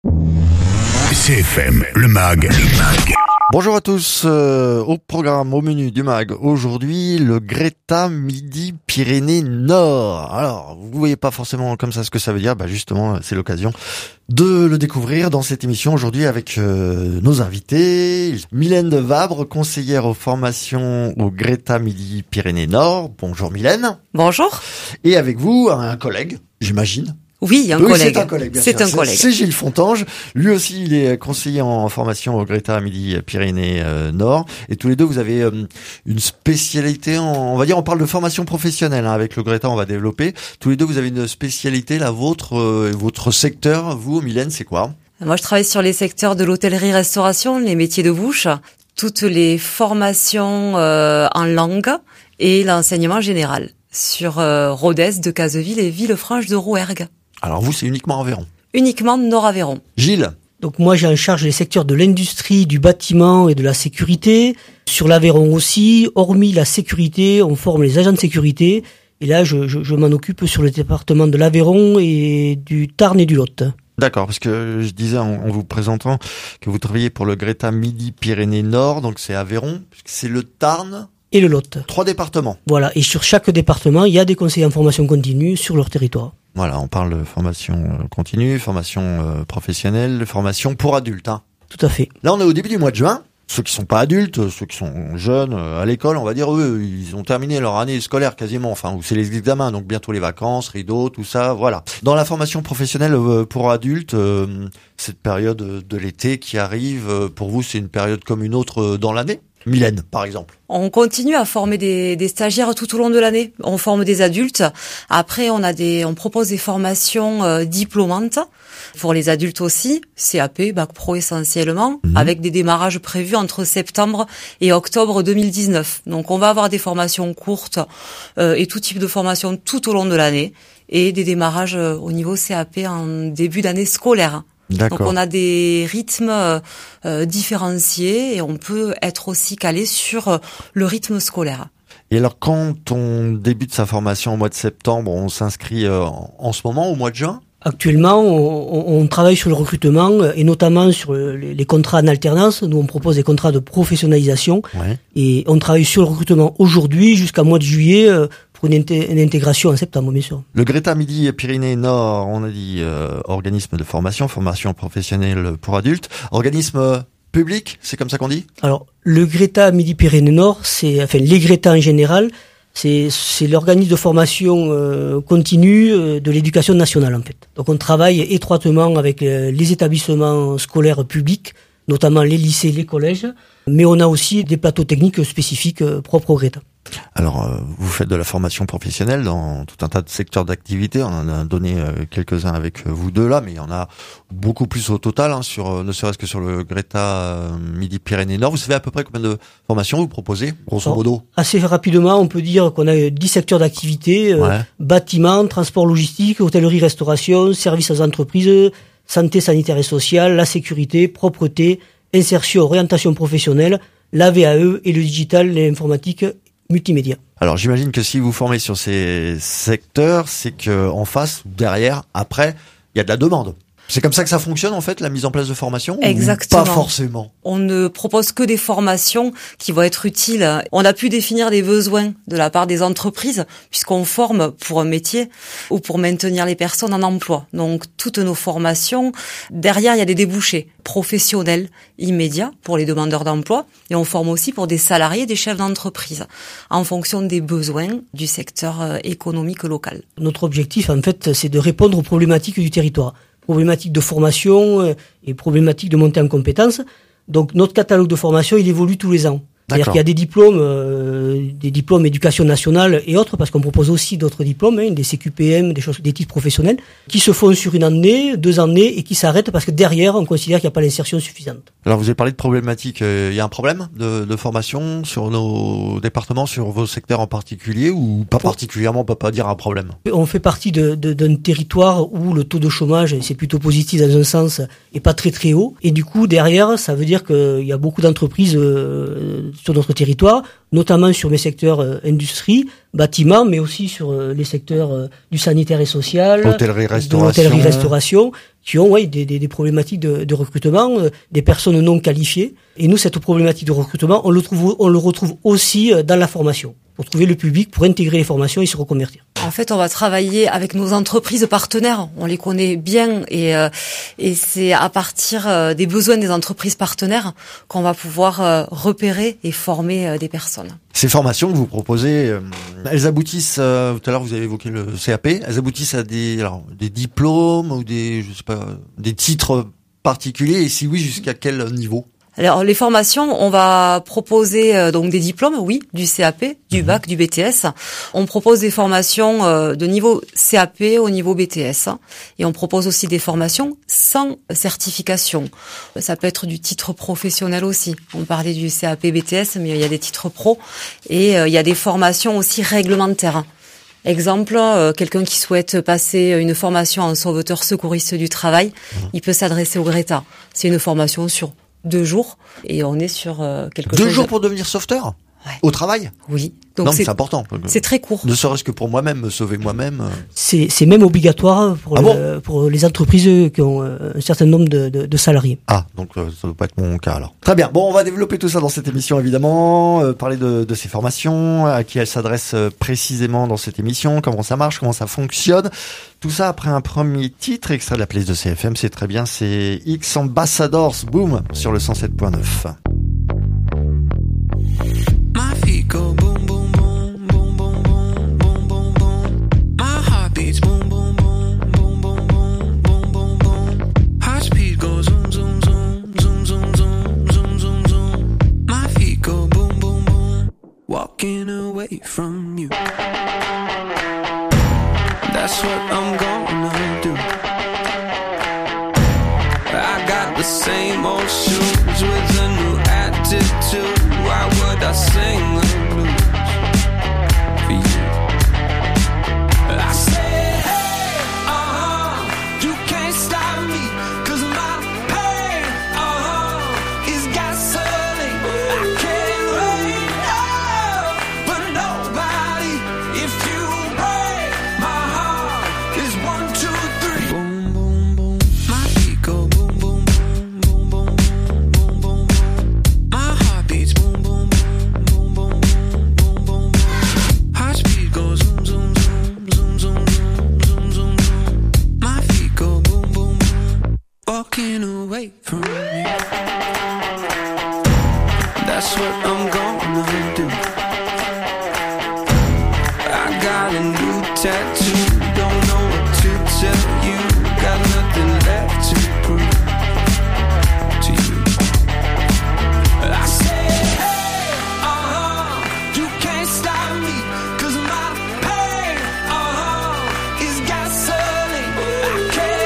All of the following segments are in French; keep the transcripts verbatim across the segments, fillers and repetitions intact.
C F M, le mag, le mag. Bonjour à tous, euh, au programme, au menu du mag, aujourd'hui, le Greta Midi-Pyrénées Nord. Alors, vous voyez pas forcément comme ça ce que ça veut dire, bah justement, c'est l'occasion de le découvrir dans cette émission aujourd'hui avec euh, nos invités. Mylène de Vabre, conseillère aux formations au Greta Midi-Pyrénées Nord. Bonjour Mylène. Bonjour. Et avec vous, un collègue, j'imagine. Oui, un oui, collègue. C'est un collègue, bien c'est sûr. un collègue. C'est Gilles Fontange. Lui aussi, il est conseiller en formation au Greta Midi-Pyrénées euh, Nord. Et tous les deux, vous avez euh, une spécialité. En, on va dire, on parle de formation professionnelle. Hein, avec le Greta, on va développer. Tous les deux, vous avez une spécialité. La vôtre, euh, votre secteur. Vous, Mylène, c'est quoi? Moi, je travaille sur les secteurs de l'hôtellerie-restauration, les métiers de bouche, toutes les formations euh, en langue et l'enseignement général sur euh, Rodez, Decazeville et Villefranche de Rouergue. Alors vous, c'est uniquement Aveyron. Uniquement Nord-Aveyron. Gilles. Donc moi, j'ai en charge les secteurs de l'industrie, du bâtiment et de la sécurité. Sur l'Aveyron aussi, hormis la sécurité, on forme les agents de sécurité. Et là, je, je, je m'en occupe sur le département de l'Aveyron et du Tarn et du Lot. D'accord, parce que je disais en, en vous présentant que vous travaillez pour le Greta Midi-Pyrénées Nord, donc c'est Aveyron, c'est le Tarn et le Lot. Trois départements. Voilà, et sur chaque département, il y a des conseillers en formation continue sur leur territoire. Voilà, on parle de formation continue, formation euh, professionnelle, formation pour adultes. Hein. Tout à fait. Là, on est au début du mois de juin. Ceux qui sont pas adultes, ceux qui sont jeunes euh, à l'école, on va dire, eux, ils ont terminé leur année scolaire quasiment, enfin, où c'est les examens, donc bientôt les vacances, rideaux, tout ça, voilà. Dans la formation professionnelle euh, pour adultes, euh, cette période de l'été qui arrive, euh, pour vous, c'est une période comme une autre euh, dans l'année ? Mylène, par exemple. On continue à former des, des stagiaires tout au long de l'année. On forme des adultes. Après, on a des, on propose des formations euh, diplômantes pour les adultes aussi, C A P, Bac Pro essentiellement, mmh. avec des démarrages prévus entre septembre et octobre deux mille dix-neuf. Donc, on va avoir des formations courtes euh, et tout type de formations tout au long de l'année et des démarrages euh, au niveau C A P en début d'année scolaire. D'accord. Donc on a des rythmes euh, différenciés et on peut être aussi calé sur euh, le rythme scolaire. Et alors quand on débute sa formation au mois de septembre, on s'inscrit euh, en ce moment au mois de juin ? Actuellement, on, on travaille sur le recrutement et notamment sur les, les contrats en alternance. Nous, on propose des contrats de professionnalisation ouais. et on travaille sur le recrutement aujourd'hui jusqu'à mois de juillet euh, pour une, inté- une intégration en septembre, bien sûr. Le Greta Midi-Pyrénées Nord, on a dit euh, organisme de formation, formation professionnelle pour adultes, organisme public, c'est comme ça qu'on dit ? Alors, le Greta Midi-Pyrénées Nord, c'est enfin les Greta en général. C'est, c'est l'organisme de formation euh, continue euh, de l'éducation nationale en fait. Donc on travaille étroitement avec euh, les établissements scolaires publics, notamment les lycées, les collèges, mais on a aussi des plateaux techniques spécifiques euh, propres au Greta. Alors, euh, vous faites de la formation professionnelle dans tout un tas de secteurs d'activité. On en a donné euh, quelques-uns avec vous deux là, mais il y en a beaucoup plus au total, hein, sur euh, ne serait-ce que sur le Greta euh, Midi-Pyrénées Nord. Vous savez à peu près combien de formations vous proposez, grosso Alors, modo ? Assez rapidement, on peut dire qu'on a dix secteurs d'activité, euh, ouais. bâtiment, transport logistique, hôtellerie-restauration, services aux entreprises, santé sanitaire et sociale, la sécurité, propreté, insertion, orientation professionnelle, la V A E et le digital, l'informatique, multimédia. Alors j'imagine que si vous formez sur ces secteurs, c'est que en face, derrière, après, il y a de la demande. C'est comme ça que ça fonctionne en fait, la mise en place de formation ? Exactement. Ou pas forcément. On ne propose que des formations qui vont être utiles. On a pu définir des besoins de la part des entreprises puisqu'on forme pour un métier ou pour maintenir les personnes en emploi. Donc toutes nos formations, derrière il y a des débouchés professionnels immédiats pour les demandeurs d'emploi et on forme aussi pour des salariés, des chefs d'entreprise en fonction des besoins du secteur économique local. Notre objectif en fait, c'est de répondre aux problématiques du territoire. Problématiques de formation et problématiques de montée en compétences. Donc notre catalogue de formation, il évolue tous les ans. C'est-à-dire D'accord. qu'il y a des diplômes, euh, des diplômes éducation nationale et autres, parce qu'on propose aussi d'autres diplômes, hein, des C Q P M, des choses, des titres professionnels, qui se font sur une année, deux années, et qui s'arrêtent parce que derrière, on considère qu'il n'y a pas l'insertion suffisante. Alors vous avez parlé de problématiques. Il euh, y a un problème de, de formation sur nos départements, sur vos secteurs en particulier, ou pas particulièrement, on peut pas dire un problème ? On fait partie de, de, d'un territoire où le taux de chômage, c'est plutôt positif dans un sens, est pas très très haut. Et du coup, derrière, ça veut dire qu'il y a beaucoup d'entreprises euh, sur notre territoire, notamment sur mes secteurs euh, industrie, bâtiment, mais aussi sur euh, les secteurs euh, du sanitaire et social, hôtellerie, restauration, de l'hôtellerie, restauration, qui ont ouais, des, des, des problématiques de, de recrutement, euh, des personnes non qualifiées. Et nous, cette problématique de recrutement, on le trouve, on le retrouve aussi euh, dans la formation, pour trouver le public, pour intégrer les formations et se reconvertir. En fait, on va travailler avec nos entreprises partenaires. On les connaît bien et euh, et c'est à partir euh, des besoins des entreprises partenaires qu'on va pouvoir euh, repérer et former euh, des personnes. Ces formations que vous proposez, euh, elles aboutissent, euh, tout à l'heure vous avez évoqué le C A P, elles aboutissent à des, alors, des diplômes ou des, je sais pas, des titres particuliers, et si oui, jusqu'à quel niveau? Alors les formations, on va proposer euh, donc des diplômes, oui, du C A P, du bac, du B T S. On propose des formations euh, de niveau C A P au niveau B T S, et on propose aussi des formations sans certification. Ça peut être du titre professionnel aussi. On parlait du C A P B T S, mais il y a des titres pro, et euh, il y a des formations aussi réglementaires. Exemple, euh, quelqu'un qui souhaite passer une formation en sauveteur secouriste du travail, mmh. il peut s'adresser au GRETA. C'est une formation sur deux jours, et on est sur euh, quelque deux chose... Deux jours pour devenir sauveteur? Ouais. Au travail? Oui. Donc non, c'est, mais c'est important. C'est très court. Ne serait-ce que pour moi-même, me sauver moi-même. C'est, c'est même obligatoire pour, ah le, bon pour les entreprises qui ont un certain nombre de, de, de salariés. Ah, donc euh, ça ne doit pas être mon cas alors. Très bien. Bon, on va développer tout ça dans cette émission évidemment, euh, parler de, de ces formations, à qui elles s'adressent euh, précisément dans cette émission, comment ça marche, comment ça fonctionne. Tout ça après un premier titre, extrait de la playlist de C F M, c'est très bien, c'est X Ambassadors, boom, sur le cent sept point neuf. My feet go boom, boom, boom, boom, boom, boom, boom, boom, boom. My heart beats boom, boom, boom, boom, boom, boom, boom, boom, boom. High speed goes zoom, zoom, zoom, zoom, zoom, zoom, zoom, zoom, zoom. My feet go boom, boom, boom. Walking away from you. That's what I'm gonna do. I got the same old shoes with a new attitude. Why would I sing the blues for you? I said, hey, uh-huh, you can't stop me, 'cause my pain, uh-huh, is gasoline. I can't wait, no, for nobody. If you break my heart, it's one, two, three. Boom, boom, boom. My feet go boom, boom, boom, boom, boom, boom, boom, boom. My heart beats boom. Walking away from me. That's what I'm gonna do. I got a new tattoo. Don't know what to tell you. Got nothing left to prove to you. I said, hey, uh-huh, you can't stop me, 'cause my pain, uh-huh, is gasoline. I can't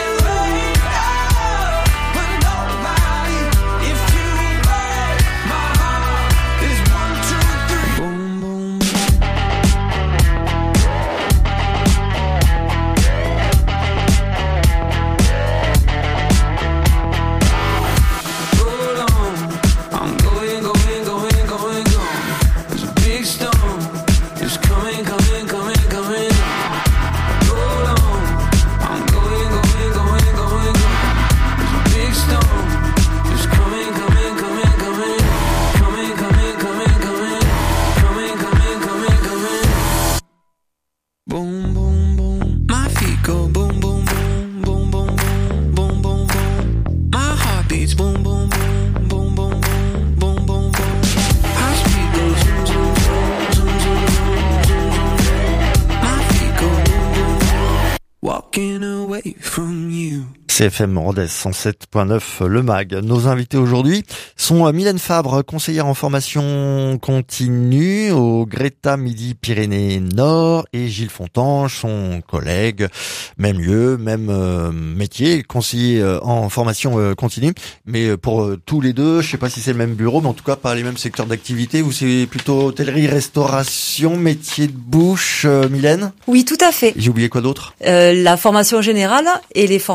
C F M Rodez cent sept point neuf, le mag. Nos invités aujourd'hui sont Mylène Fabre, conseillère en formation continue au GRETA Midi-Pyrénées Nord, et Gilles Fontange, son collègue, même lieu, même euh, métier, conseiller euh, en formation euh, continue. Mais pour euh, tous les deux, je sais pas si c'est le même bureau, mais en tout cas pas les mêmes secteurs d'activité. Ou c'est plutôt hôtellerie, restauration, métier de bouche, euh, Mylène? Oui, tout à fait. J'ai oublié quoi d'autre? euh, La formation générale et les formations en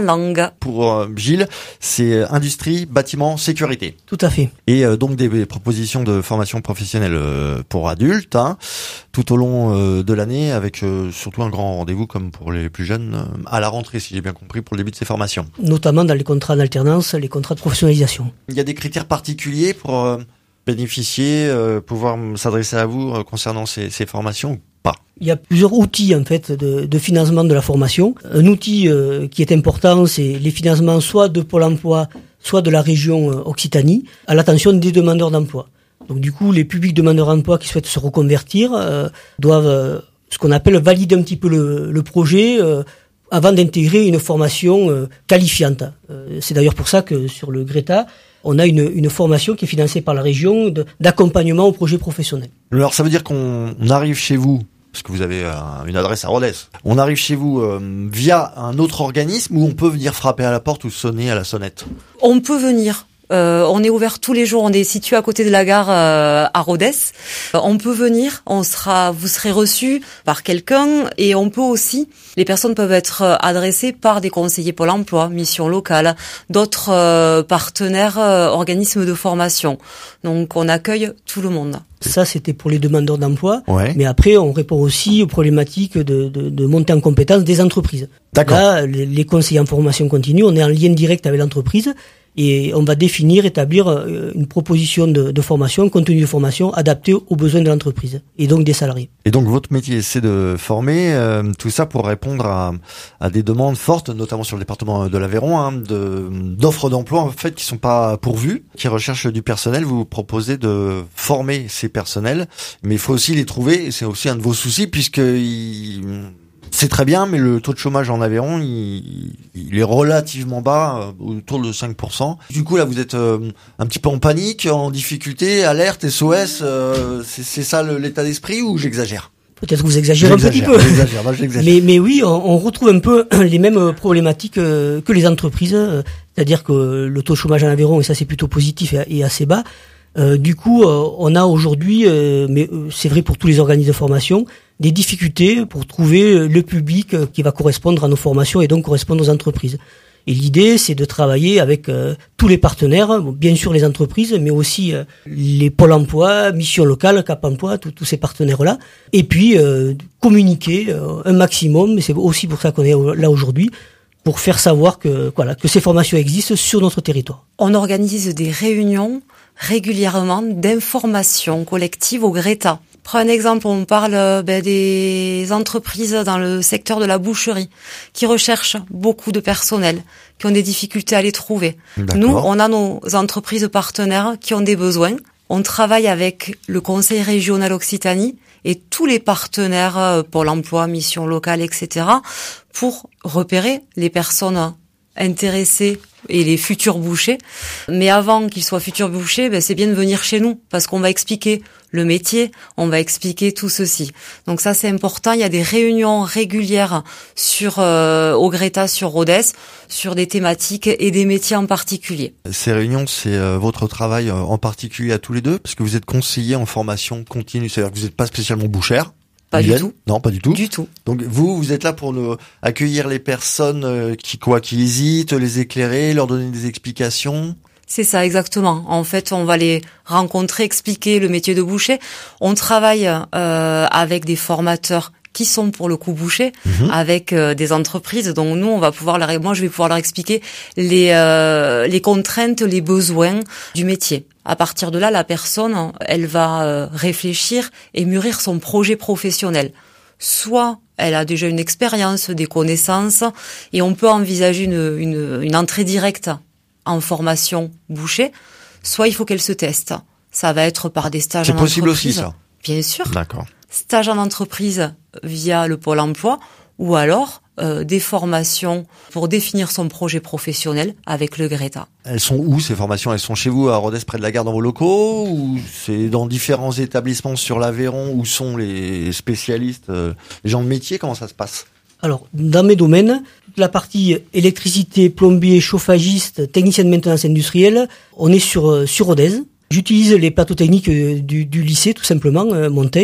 langue. Pour euh, Gilles, c'est industrie, bâtiment, sécurité. Tout à fait. Et euh, donc des, des propositions de formation professionnelle euh, pour adultes, hein, tout au long euh, de l'année, avec euh, surtout un grand rendez-vous comme pour les plus jeunes euh, à la rentrée, si j'ai bien compris, pour le début de ces formations. Notamment dans les contrats d'alternance, les contrats de professionnalisation. Il y a des critères particuliers pour euh, bénéficier, euh, pouvoir s'adresser à vous euh, concernant ces, ces formations ou pas? Il y a plusieurs outils en fait de, de financement de la formation. Un outil euh, qui est important, c'est les financements soit de Pôle emploi, soit de la région euh, Occitanie, à l'attention des demandeurs d'emploi. Donc du coup, les publics demandeurs d'emploi qui souhaitent se reconvertir euh, doivent euh, ce qu'on appelle valider un petit peu le, le projet euh, avant d'intégrer une formation euh, qualifiante. Euh, c'est d'ailleurs pour ça que sur le Greta, on a une, une formation qui est financée par la région de, d'accompagnement au projet professionnel. Alors ça veut dire qu'on on arrive chez vous, parce que vous avez euh, une adresse à Rodez, on arrive chez vous euh, via un autre organisme ou on peut venir frapper à la porte ou sonner à la sonnette? On peut venir. Euh, on est ouvert tous les jours. On est situé à côté de la gare euh, à Rodez. Euh, on peut venir. On sera, vous serez reçu par quelqu'un et on peut aussi. Les personnes peuvent être adressées par des conseillers Pôle emploi, mission locale, d'autres euh, partenaires, euh, organismes de formation. Donc on accueille tout le monde. Ça, c'était pour les demandeurs d'emploi. Ouais. Mais après, on répond aussi aux problématiques de, de, de montée en compétence des entreprises. D'accord. Là, les, les conseillers en formation continue, on est en lien direct avec l'entreprise et on va définir, établir une proposition de, de formation, un contenu de formation adapté aux besoins de l'entreprise et donc des salariés. Et donc votre métier, c'est de former euh, tout ça pour répondre à, à des demandes fortes, notamment sur le département de l'Aveyron, hein, de, d'offres d'emploi en fait qui sont pas pourvues, qui recherchent du personnel. Vous proposez de former ces personnels, mais il faut aussi les trouver. Et c'est aussi un de vos soucis puisque il, c'est très bien, mais le taux de chômage en Aveyron, il, il est relativement bas, autour de cinq pour cent. Du coup, là, vous êtes euh, un petit peu en panique, en difficulté, alerte, S O S. Euh, c'est, c'est ça le, l'état d'esprit ou j'exagère? Peut-être que vous exagérez un petit peu. J'exagère, moi, j'exagère. Mais, mais oui, on, on retrouve un peu les mêmes problématiques que les entreprises. C'est-à-dire que le taux de chômage en Aveyron, et ça c'est plutôt positif et assez bas. Euh, du coup, euh, on a aujourd'hui, euh, mais euh, c'est vrai pour tous les organismes de formation, des difficultés pour trouver le public euh, qui va correspondre à nos formations et donc correspondre aux entreprises. Et l'idée, c'est de travailler avec euh, tous les partenaires, bon, bien sûr les entreprises, mais aussi euh, les pôles emploi, Mission Locale, Cap Emploi, tous ces partenaires-là, et puis euh, communiquer euh, un maximum. C'est aussi pour ça qu'on est là aujourd'hui, pour faire savoir que voilà que ces formations existent sur notre territoire. On organise des réunions régulièrement d'information collective au Greta. Prends un exemple, on parle ben, des entreprises dans le secteur de la boucherie qui recherchent beaucoup de personnel, qui ont des difficultés à les trouver. D'accord. Nous, on a nos entreprises partenaires qui ont des besoins. On travaille avec le Conseil régional Occitanie et tous les partenaires, Pôle emploi, Mission locale, et cetera, pour repérer les personnes intéressés et les futurs bouchers. Mais avant qu'ils soient futurs bouchers, ben c'est bien de venir chez nous parce qu'on va expliquer le métier, on va expliquer tout ceci. Donc ça c'est important. Il y a des réunions régulières sur euh, au Greta sur Rodez sur des thématiques et des métiers en particulier. Ces réunions, c'est euh, votre travail euh, en particulier à tous les deux parce que vous êtes conseiller en formation continue, c'est-à-dire que vous n'êtes pas spécialement bouchère. Pas Vienne. du tout. Non, pas du tout. Du tout. Donc vous, vous êtes là pour nous accueillir les personnes euh, qui quoi, qui hésitent, les éclairer, leur donner des explications. C'est ça, exactement. En fait, on va les rencontrer, expliquer le métier de boucher. On travaille euh, avec des formateurs qui sont pour le coup bouchers, mmh. avec euh, des entreprises. Donc nous, on va pouvoir leur, moi, je vais pouvoir leur expliquer les euh, les contraintes, les besoins du métier. À partir de là, la personne, elle va euh, réfléchir et mûrir son projet professionnel. Soit elle a déjà une expérience, des connaissances, et on peut envisager une une, une entrée directe en formation boucher. Soit il faut qu'elle se teste. Ça va être par des stages en entreprise. C'est possible aussi, ça. Bien sûr. D'accord. Stage en entreprise via le Pôle emploi ou alors euh, des formations pour définir son projet professionnel avec le Greta. Elles sont où ces formations? Elles sont chez vous à Rodez près de la gare dans vos locaux ou c'est dans différents établissements sur l'Aveyron où sont les spécialistes, euh, les gens de métier? Comment ça se passe? Alors, dans mes domaines, la partie électricité, plombier, chauffagiste, technicien de maintenance industrielle, on est sur sur Rodez. J'utilise les plateaux techniques du, du lycée, tout simplement, euh, Monteil.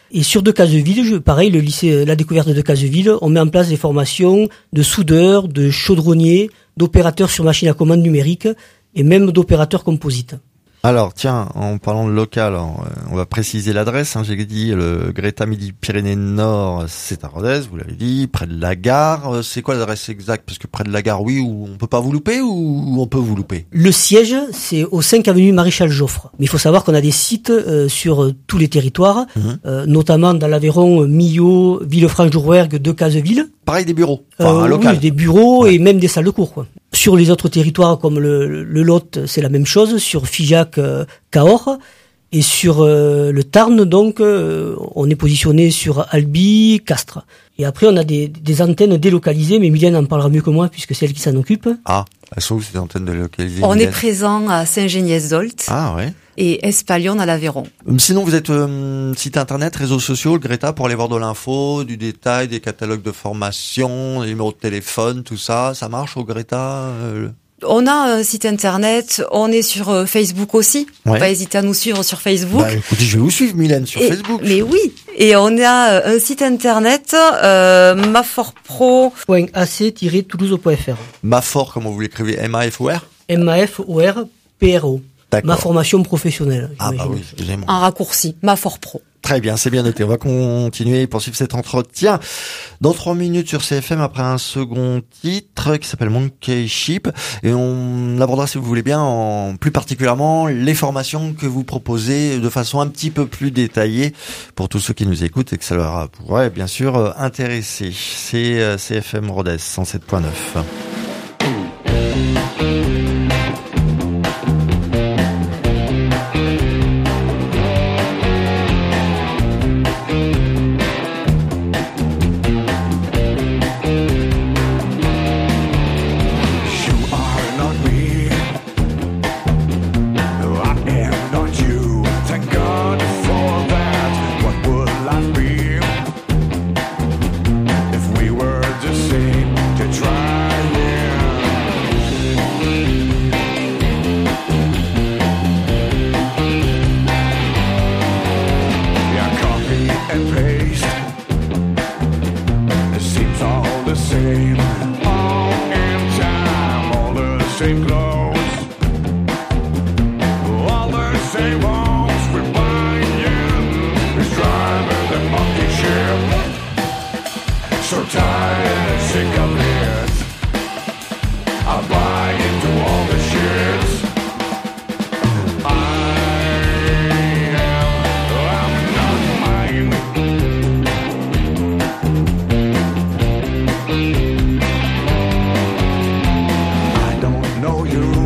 Et sur Decazeville, je, pareil, le lycée La Découverte de Decazeville, on met en place des formations de soudeurs, de chaudronniers, d'opérateurs sur machines à commande numérique et même d'opérateurs composites. Alors tiens, en parlant de local, on va préciser l'adresse. Hein, j'ai dit le Greta Midi-Pyrénées Nord, c'est à Rodez, vous l'avez dit, près de la gare. C'est quoi l'adresse exacte? Parce que près de la gare, oui, ou on peut pas vous louper ou on peut vous louper? Le siège, c'est au cinq avenue Maréchal Joffre. Mais il faut savoir qu'on a des sites euh, sur euh, tous les territoires, mmh. euh, notamment dans l'Aveyron, Millau, Villefranche-d'Rouergue, Decazeville. Pareil, des bureaux, enfin, euh, un local. Oui, des bureaux ouais. et même des salles de cours, quoi. Sur les autres territoires comme le, le Lot, c'est la même chose. Sur Figeac, euh, Cahors. Et sur euh, le Tarn, donc, euh, on est positionné sur Albi, Castres. Et après, on a des, des antennes délocalisées, mais Mylène en parlera mieux que moi, puisque c'est elle qui s'en occupe. Ah, elles sont où ces antennes délocalisées? On Mylène est présent à Saint-Géniès-d'Olt. Ah ouais. Et Espalion à l'Aveyron. Sinon, vous êtes euh, site internet, réseaux sociaux, le Greta, pour aller voir de l'info, du détail, des catalogues de formation, des numéros de téléphone, tout ça. Ça marche au Greta euh... On a un site internet, on est sur euh, Facebook aussi. Ouais. Pas hésiter à nous suivre sur Facebook. Bah écoutez, je vais vous suivre, Mylène, sur et, Facebook. Mais oui. Et on a euh, un site internet, euh, maforpro. a c tiret toulouse point f r. Mafor, comment vous l'écrivez? M A F O R? M A F O R P R O. D'accord. Ma formation professionnelle. Ah bah oui, excusez-moi. En raccourci, Maforpro. Très bien, c'est bien noté. On va continuer et poursuivre cet entretien dans trois minutes sur C F M après un second titre qui s'appelle Monkey Ship et on abordera, si vous voulez bien, en plus particulièrement les formations que vous proposez de façon un petit peu plus détaillée pour tous ceux qui nous écoutent et que ça leur pourrait bien sûr intéresser. C'est C F M Rodez cent sept point neuf. Know you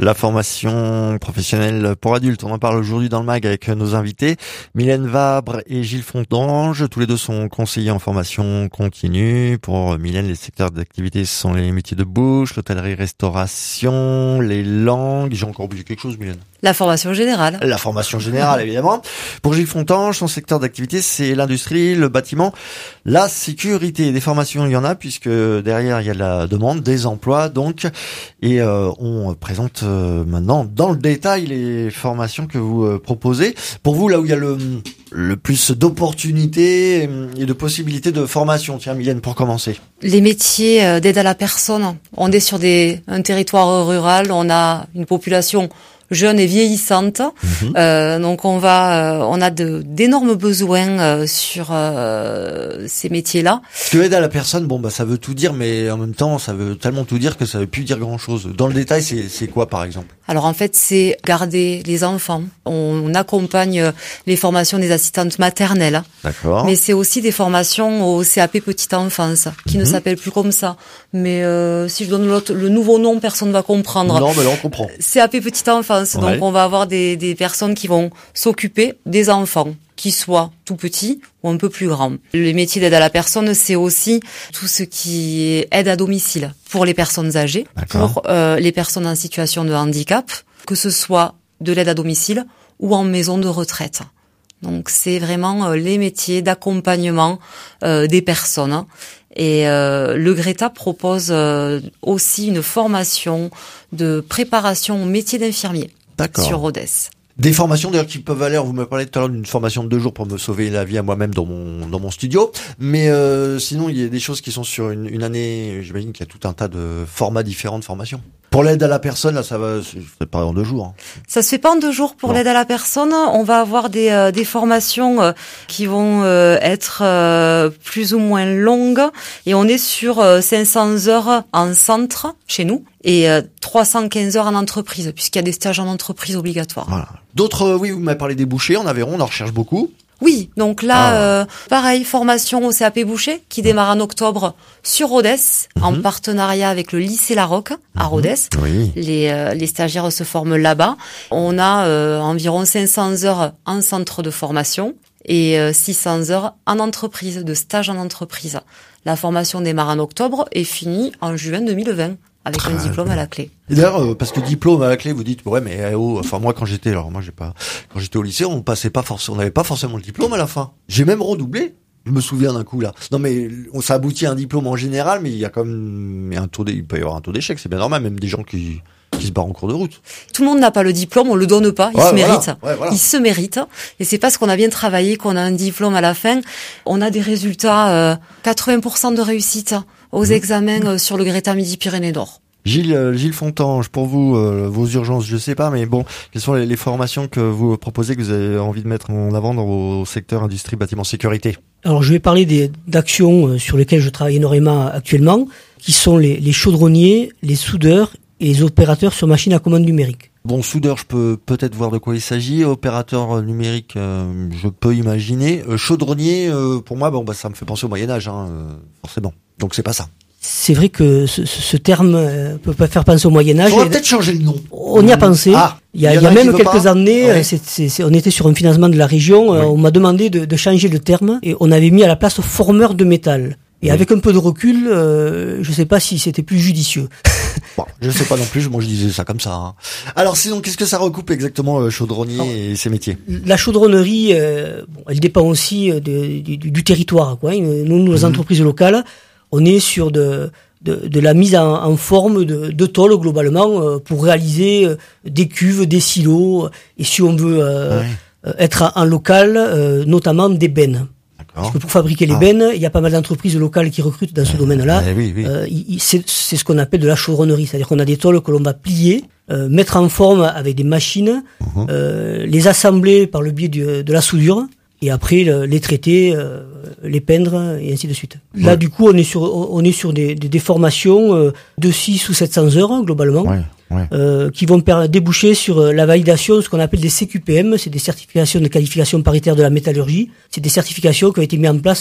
La formation professionnelle pour adultes, on en parle aujourd'hui dans le mag avec nos invités, Mylène Vabre et Gilles Fontange. Tous les deux sont conseillers en formation continue. Pour Mylène, les secteurs d'activité sont les métiers de bouche, l'hôtellerie-restauration, les langues. J'ai encore oublié quelque chose, Mylène? La formation générale. La formation générale, évidemment. Pour Gilles Fontange, son secteur d'activité, c'est l'industrie, le bâtiment, la sécurité. Des formations, il y en a, puisque derrière, il y a de la demande, des emplois, donc. Et euh, on présente euh, maintenant, dans le détail, les formations que vous euh, proposez. Pour vous, là où il y a le, le plus d'opportunités et de possibilités de formation. Tiens, Mylène, pour commencer. Les métiers d'aide à la personne. On est sur des, un territoire rural, on a une population jeune et vieillissante, mmh. euh, donc on va, euh, on a de d'énormes besoins euh, sur euh, ces métiers-là. Parce que aide à la personne, bon bah ça veut tout dire, mais en même temps ça veut tellement tout dire que ça veut plus dire grand-chose. Dans le détail, c'est c'est quoi par exemple? Alors en fait, c'est garder les enfants. On accompagne les formations des assistantes maternelles. D'accord. Mais c'est aussi des formations au C A P petite enfance, qui mmh. ne s'appelle plus comme ça. Mais euh, si je donne l'autre, le nouveau nom, personne ne va comprendre. Non, mais là on comprend. C A P petite enfance. Donc ouais. On va avoir des, des personnes qui vont s'occuper des enfants, qu'ils soient tout petits ou un peu plus grands. Les métiers d'aide à la personne, c'est aussi tout ce qui est aide à domicile pour les personnes âgées, D'accord. pour euh, les personnes en situation de handicap, que ce soit de l'aide à domicile ou en maison de retraite. Donc c'est vraiment euh, les métiers d'accompagnement euh, des personnes. Et euh, le Greta propose euh, aussi une formation de préparation au métier d'infirmier D'accord. sur Rodez. Des formations d'ailleurs qui peuvent aller, vous me parlez tout à l'heure d'une formation de deux jours pour me sauver la vie à moi-même dans mon dans mon studio, mais euh, sinon il y a des choses qui sont sur une, une année, j'imagine qu'il y a tout un tas de formats différents de formation. Pour l'aide à la personne, là, ça va, ça se fait pas en deux jours. Hein. Ça se fait pas en deux jours pour non. l'aide à la personne. On va avoir des euh, des formations euh, qui vont euh, être euh, plus ou moins longues, et on est sur euh, cinq cents heures en centre chez nous et euh, trois cent quinze heures en entreprise, puisqu'il y a des stages en entreprise obligatoires. Voilà. D'autres, euh, oui, vous m'avez parlé des bouchers, en Aveyron, on en recherche beaucoup. Oui, donc là, ah. euh, pareil, formation au C A P Boucher qui démarre en octobre sur Rodez, mm-hmm. en partenariat avec le lycée La Roque à Rodez. Mm-hmm. Oui. Les, euh, les stagiaires se forment là-bas. On a euh, environ cinq cents heures en centre de formation et euh, six cents heures en entreprise, de stage en entreprise. La formation démarre en octobre et finit en juin deux mille vingt. Avec Très un diplôme bien. À la clé. Et d'ailleurs, euh, parce que diplôme à la clé, vous dites ouais, mais euh, oh, enfin moi quand j'étais, alors moi j'ai pas, quand j'étais au lycée, on passait pas forcément, on n'avait pas forcément le diplôme à la fin. J'ai même redoublé. Je me souviens d'un coup là. Non mais on ça aboutit à un diplôme en général, mais il y a comme un taux, il peut y avoir un taux d'échec, c'est bien normal, même des gens qui qui se barrent en cours de route. Tout le monde n'a pas le diplôme, on le donne pas, il ouais, se voilà. mérite. Ouais, voilà. Il se mérite. Et c'est parce qu'on a bien travaillé qu'on a un diplôme à la fin. On a des résultats, euh, quatre-vingts pour cent de réussite aux mmh. examens euh, sur le Greta Midi-Pyrénées-Nord. Gilles, euh, Gilles Fontange, pour vous, euh, vos urgences, je sais pas, mais bon, quelles sont les, les formations que vous proposez, que vous avez envie de mettre en avant dans vos secteurs industrie, bâtiment, sécurité? Alors, je vais parler des, d'actions sur lesquelles je travaille énormément actuellement, qui sont les, les chaudronniers, les soudeurs et les opérateurs sur machines à commande numérique. Bon, soudeur, je peux peut-être voir de quoi il s'agit. Opérateur numérique, euh, je peux imaginer. Euh, chaudronnier, euh, pour moi, bon, bah, ça me fait penser au Moyen-Âge, hein, euh, forcément. Donc, c'est pas ça. C'est vrai que ce, ce terme euh, peut pas faire penser au Moyen-Âge. On va peut-être changer le nom. On y a pensé. Ah, il y a, il y a, il y a même quelques pas. années, ouais. c'est, c'est, c'est, on était sur un financement de la région. Oui. Euh, on m'a demandé de, de changer le terme et on avait mis à la place formeur de métal. Et oui. avec un peu de recul, euh, je sais pas si c'était plus judicieux. Bon, je sais pas non plus. Moi, je disais ça comme ça. Hein. Alors, sinon, qu'est-ce que ça recoupe exactement, euh, chaudronnier Alors, et ses métiers? La chaudronnerie, euh, bon, elle dépend aussi de, de, du, du territoire, quoi. Nous, nous les mmh. entreprises locales, on est sur de De, de la mise en, en forme de, de tôle globalement euh, pour réaliser euh, des cuves, des silos et si on veut euh, ouais. être en, en local, euh, notamment des bennes. D'accord. Parce que pour fabriquer les ah. bennes, il y a pas mal d'entreprises locales qui recrutent dans ce euh, domaine-là. Euh, oui, oui. Euh, il, c'est, c'est ce qu'on appelle de la chaudronnerie, c'est-à-dire qu'on a des tôles que l'on va plier, euh, mettre en forme avec des machines, uh-huh. euh, les assembler par le biais du, de la soudure. Et après le, les traiter, euh, les peindre et ainsi de suite. Ouais. Là du coup on est sur on est sur des, des, des formations euh, de six ou sept cents heures globalement, ouais, ouais. Euh, qui vont per- déboucher sur la validation de ce qu'on appelle des C Q P M, c'est des certifications de qualification paritaire de la métallurgie. C'est des certifications qui ont été mises en place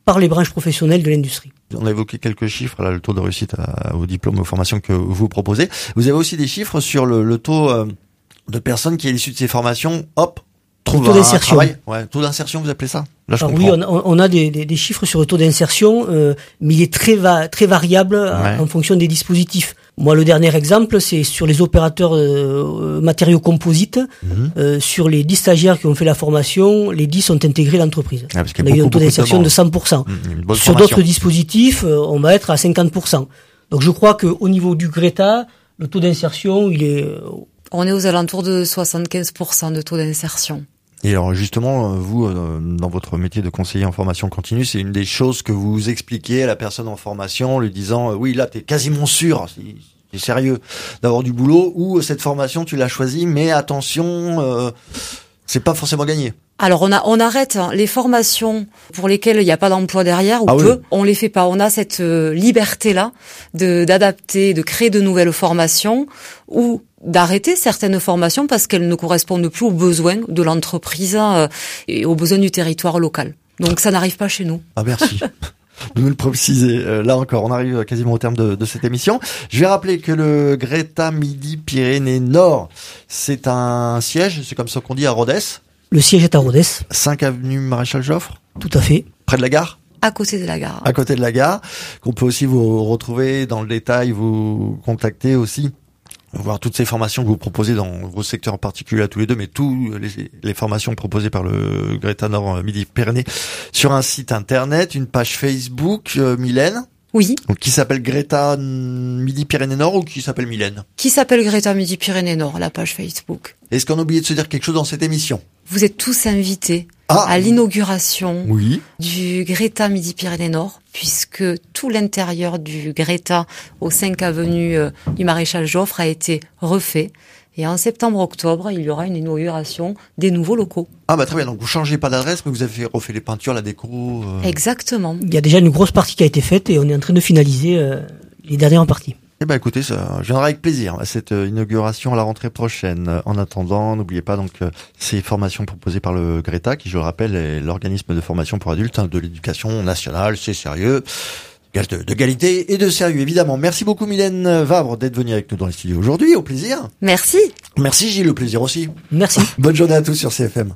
par les branches professionnelles de l'industrie. On a évoqué quelques chiffres, là, le taux de réussite à, aux diplômes, aux formations que vous proposez. Vous avez aussi des chiffres sur le, le taux euh, de personnes qui, à l'issue de ces formations, hop, trouvent taux un d'insertion. travail. Ouais, taux d'insertion, vous appelez ça? Là, je Alors comprends. oui, on a, on a des, des, des chiffres sur le taux d'insertion, euh, mais il est très, va, très variable Ouais. en fonction des dispositifs. Moi, le dernier exemple, c'est sur les opérateurs euh, matériaux composites. Mhm. Euh, sur les dix stagiaires qui ont fait la formation, les dix sont intégrés à l'entreprise. Ah, parce qu'il On y a a eu un beaucoup, taux beaucoup de d'insertion de demandes. cent pour cent. Mmh, une bonne Sur formation. d'autres dispositifs, euh, on va être à cinquante pour cent. Donc je crois qu'au niveau du Greta, le taux d'insertion, il est... euh, On est aux alentours de soixante-quinze pour cent de taux d'insertion. Et alors justement, vous, euh, dans votre métier de conseiller en formation continue, c'est une des choses que vous expliquez à la personne en formation, lui disant euh, oui, là, t'es quasiment sûr, c'est, c'est sérieux, d'avoir du boulot, ou cette formation, tu l'as choisie, mais attention, euh, c'est pas forcément gagné. Alors on a on arrête hein, les formations pour lesquelles il n'y a pas d'emploi derrière ou Ah oui. peu, on les fait pas. On a cette euh, liberté là de d'adapter, de créer de nouvelles formations ou d'arrêter certaines formations parce qu'elles ne correspondent plus aux besoins de l'entreprise euh, et aux besoins du territoire local. Donc ça n'arrive pas chez nous. Ah merci. De me le préciser. Euh, là encore, on arrive quasiment au terme de, de cette émission. Je vais rappeler que le Greta Midi-Pyrénées Nord, c'est un siège, c'est comme ça qu'on dit, à Rodez, Le siège est à Rodez, cinq avenue Maréchal Joffre, tout à fait. près de la gare, À côté de la gare. à côté de la gare, qu'on peut aussi vous retrouver dans le détail, vous contacter aussi, voir toutes ces formations que vous proposez dans vos secteurs particuliers à tous les deux, mais tous les, les formations proposées par le Greta Nord Midi-Pyrénées sur un site internet, une page Facebook, euh, Mylène, Oui, donc qui s'appelle Greta Midi-Pyrénées Nord ou qui s'appelle Mylène. qui s'appelle Greta Midi-Pyrénées Nord, la page Facebook. Est-ce qu'on a oublié de se dire quelque chose dans cette émission? Vous êtes tous invités Ah, à l'inauguration oui. du Greta Midi-Pyrénées Nord, puisque tout l'intérieur du Greta au cinq avenue euh, du Maréchal Joffre a été refait. Et en septembre-octobre, il y aura une inauguration des nouveaux locaux. Ah bah très bien, donc vous changez pas d'adresse, mais vous avez refait les peintures, la déco. euh. Exactement. Il y a déjà une grosse partie qui a été faite et on est en train de finaliser euh, les dernières parties. Eh ben écoutez, ça, je viendrai avec plaisir à cette euh, inauguration à la rentrée prochaine. Euh, En attendant, n'oubliez pas donc euh, ces formations proposées par le Greta, qui je le rappelle est l'organisme de formation pour adultes hein, de l'éducation nationale. C'est sérieux, gage de, de qualité et de sérieux évidemment. Merci beaucoup Mylène Vabre d'être venue avec nous dans les studios aujourd'hui. Au plaisir. Merci. Merci Gilles, le plaisir aussi. Merci. Bonne journée à tous sur C F M.